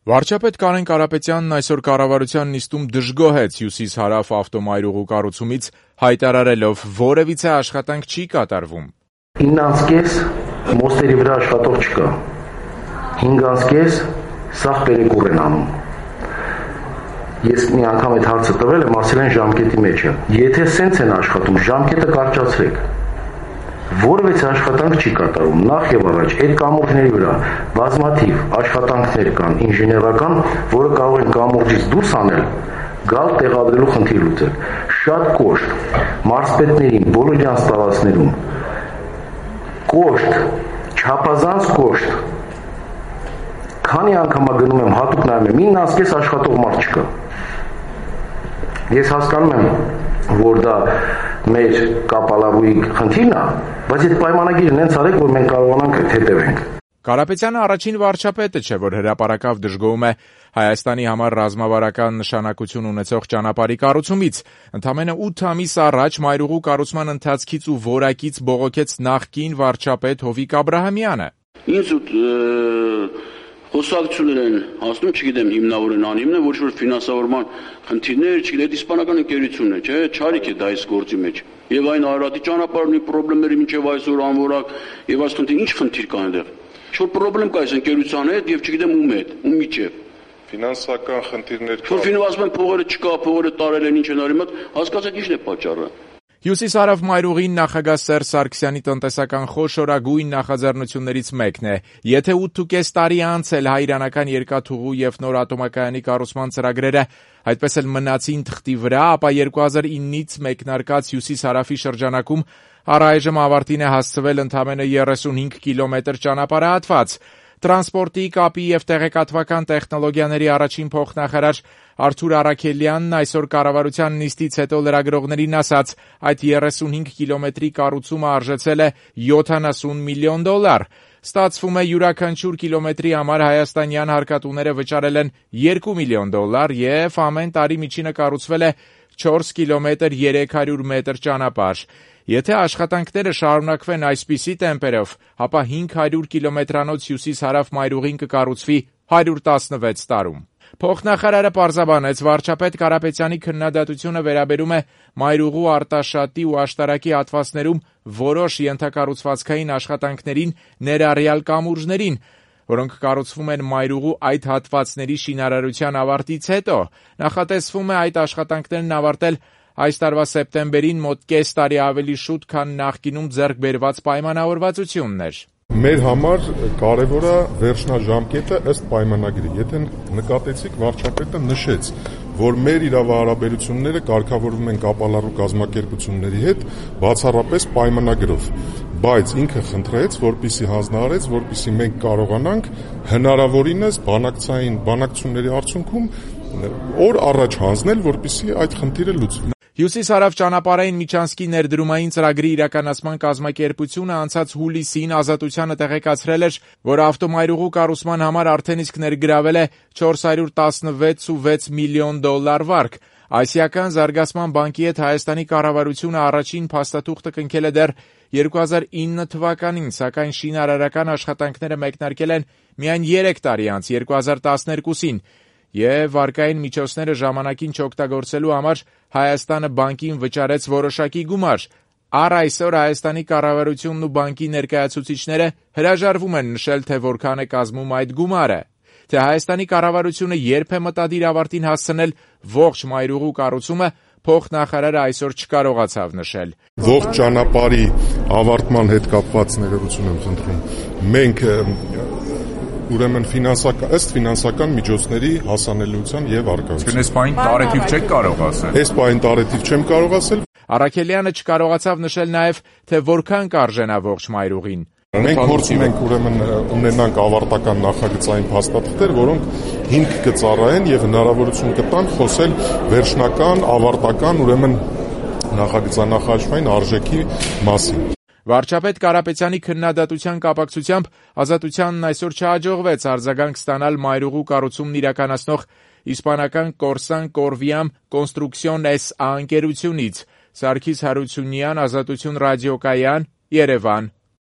Վարչապետ Կարեն Կարապետյանն այսօր կառավարության նիստում դժգոհեց հյուսիս-հարավ ավտոմայրուղու կառուցումից, հայտարարելով, որևիցե աշխատանք չի կատարվում։ 9.5 մոստերի վրա աշխատող չկա, 5.5 սաղ պերեկուր են անում։ Ես մի անգամ այդ հարցը տվել եմ, ասել են ժամկետի մեջ է։ Եթե սենց են աշխատում, ժամկետը կարճացրեք։ Որևէ աշխատանք չի կատարում, նախ եւ առաջ այդ կամուրջների վրա բազմաթիվ աշխատանքներ կան ինժեներական, որը կարող են կամուրջից դուրս անել, գալ տեղադրելու խնդիր լուծել։ Շատ կոշտ, մարզպետներին, բոլոր իրենց տարածքներում, կոշտ, չափազանց կոշտ, քանի անգամ գնում եմ, հատուկ նայում եմ, 9.5 աշխատող մարդ չկա։ Ես հասկանում եմ, որ դա մեր կապալավուի խնդիրն է, բայց այդ պայմանագիրը նենց արեք, որ մենք կարողանանք հետևենք։ Կարապետյանը առաջին վարչապետը չէ, որ հրապարակավ դժգոհում է Հայաստանի համար ռազմավարական նշանակություն ունեցող ճանապարհի կառուցումից։ Ընդամենը 8 ամիս առաջ մայրուղու կառուցման ընթացքից ու որակից բողոքեց նախկին վարչապետ Հովիկ Աբրահամյանը։ Ինձ խոսակցություններ են հասնում, չգիտեմ, հիմնավոր են, անհիմն է, ոչ որ ֆինանսավորման խնդիրներ, չգիտեմ, իսպանական ընկերությունն է, չէ, չարիք է դա այս գործի մեջ։ Եվ այն Արարատի ճանապարհի խնդիրները մինչև այսօր անորակ, եւ այս խնդիր, ինչ խնդիր կա այնտեղ։ Ինչ-որ խնդրեմ կա այս ընկերության հետ եւ չգիտեմ ում հետ, ում միջև։ Ֆինանսական խնդիրներ կա։ Որ ֆինանսական փողերը չկա, փողերը տարել են, ինչ են արել, հասկացեք ինչն է պատճառը։ Հյուսիս-հարավ մայրուղին նախագահ Սերժ Սարգսյանի տնտեսական խոշորագույն նախաձեռնություններից մեկն է։ Եթե 8.5 տարի անց էլ հայ-իրանական երկաթուղու եւ նոր ատոմակայանի կառուցման ծրագրերը այդպես էլ մնացին թղթի վրա, ապա 2009-ից մեկնարկած հյուսիս-հարավի շրջանակում առայժմ ավարտին է հասցվել ընդամենը 35 կիլոմետր ճանապարհահատված։ Տրանսպորտի, կապի եւ տեղեկատվական տեխնոլոգիաների առաջին փոխնախարար Արթուր Առաքելյանն այսօր կառավարության նիստից հետո լրագրողներին ասաց, այդ 35 կիլոմետրի կառուցումը արժեցել է $70 միլիոն։ Ստացվում է յուրաքանչյուր կիլոմետրի համար հայաստանյան հարկատուները վճարել են $2 միլիոն եւ ամեն տարի միջինը կառուցվել է 4 կիլոմետր 300 մետր ճանապարհ։ Եթե աշխատանքները շարունակվեն այսպիսի տեմպերով, ապա 500 կիլոմետրանոց հյուսիս-հարավ մայրուղին կկառուցվի 116 տարում։ Փոխնախարարը պարզաբանեց, վարչապետ Կարապետյանի քննադատությունը վերաբերում է մայրուղու արտաշատի ու աշտարակի հատվածներում որոշ ենթակառուցվածքային աշխատանքներին, ներառյալ կամուրջներին, որոնք կառուցվում են մայրուղու այդ հատվածների շինարարության ավարտից հետո։ Նախատեսվում է այդ աշխատանքներն ավարտել այս տարվա սեպտեմբերին, մոտ կես տարի ավելի շուտ, քան նախկինում ձեռք բերված պայմանավորվածությունն էր։ Մեր համար կարևոր է վերջնաժամկետը ըստ պայմանագրի։ Եթե նկատեցիք, վարչապետը նշեց, որ մեր իրավահարաբերությունները կարգավորվում են կապալառու կազմակերպությունների հետ բացառապես պայմանագրով, բայց ինքը խնդրեց, որպեսզի հանձնարարեց, որպեսզի մենք կարողանանք հնարավորինս բանակցությունների արդյունքում օր առաջ հանձնել, որպեսզի այդ խնդիրը լուծվի։ Հյուսիս-հարավ ճանապարհային միջանցքի ներդրումային ծրագրի իրականացման կազմակերպությունը անցած հուլիսին Ազատությանը տեղեկացրել էր, որ ավտոմայրուղու կառուցման համար արդեն իսկ ներգրավել է $416.6 միլիոն վարկ։ Ասիական զարգացման բանկի հետ Հայաստանի կառավարությունը առաջին փաստաթուղթը կնքել է դեռ 2009 թվականին, սակայն շինարարական աշխատանքները մեկնարկել են միայն 3 տարի անց, 2012-ին, եւ վարկային միջոցները ժամանակին չօգտագործելու համար Հայաստանը բանկին վճարեց որոշակի գումար։ Առ այսօր Հայաստանի կառավարությունն ու բանկի ներկայացուցիչները հրաժարվում են նշել, թե որքան է կազմում այդ գումարը։ Թե Հայաստանի կառավարությունը երբ է մտադիր ավարտին հասցնել ողջ մայրուղու կառուցումը, փոխնախարարը այսօր չկարողացավ նշել։ Ողջ ճանապարհի ավարտման հետ կապված ներողություն եմ խնդրում։ Մենք ուրեմն ըստ ֆինանսական միջոցների հասանելիության եւ արկայության։ Այս պահին տարեթիվ չեք կարող ասել։ Այս պահին տարեթիվ չեմ կարող ասել։ Առաքելյանը չկարողացավ նշել նաեւ, թե որքան կարժենա ողջ մայրուղին։ Մենք փորձում ենք ուրեմն ունենանք ավարտական նախագծային փաստաթղթեր, որոնք հիմք կծառայեն եւ հնարավորություն կտան խոսել վերջնական, ավարտական, ուրեմն նախագծանախաժային արժեքի մասին։ Վարչապետ Կարապետյանի քննադատության կապակցությամբ Ազատությանն այսօր չհաջողվեց արձագանք ստանալ մայրուղու կառուցումն իրականացնող իսպանական Corsan Corviam Construcción S.A. ընկերությունից։ Սարգիս Հարությունյան, Ազատություն ռադիոկայան, Երևան։